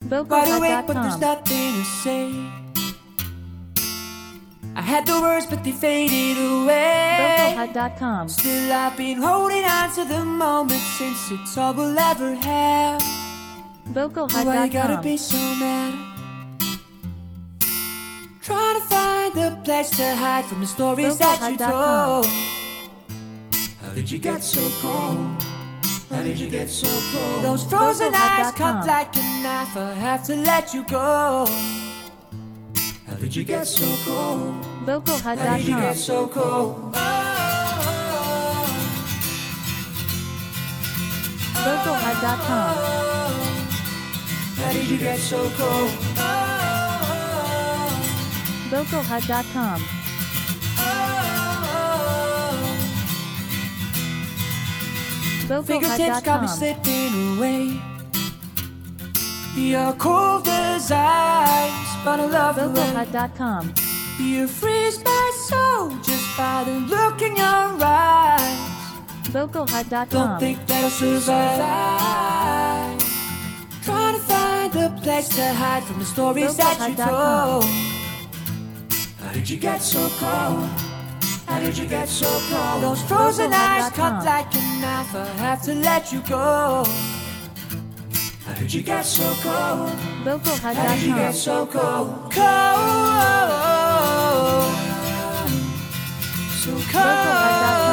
Wide awake, but there's nothing to say. I had the words, but they faded away. Vocalhut.com. Still, I've been holding on to the moment since it's all we'll ever have. Vocalhut.com. Why you gotta be so mad? Trying to find a place to hide from the stories that you told. How did you get so cold? How did you get so cold? Those frozen eyes cut like a knife. I have to let you go. How did you get so cold? Vocalhut.com. How did you get so cold? Vocalhut.com. How did you get so cold? Vocalhut.com. Fingertips got me Vocalhut.com. slipping away. You're cold as ice, but I love the way Vocalhut.com. you freeze my soul just by the look in your eyes. Vocalhut.com. Don't think that I'll survive. Trying to find a place to hide from the stories that you told. How did you get so cold? How did you get so cold? Those frozen eyes cut like a knife. I have to let you go. How did you get so cold? How did you get Vocalhut.com. so cold? Cold. So cold.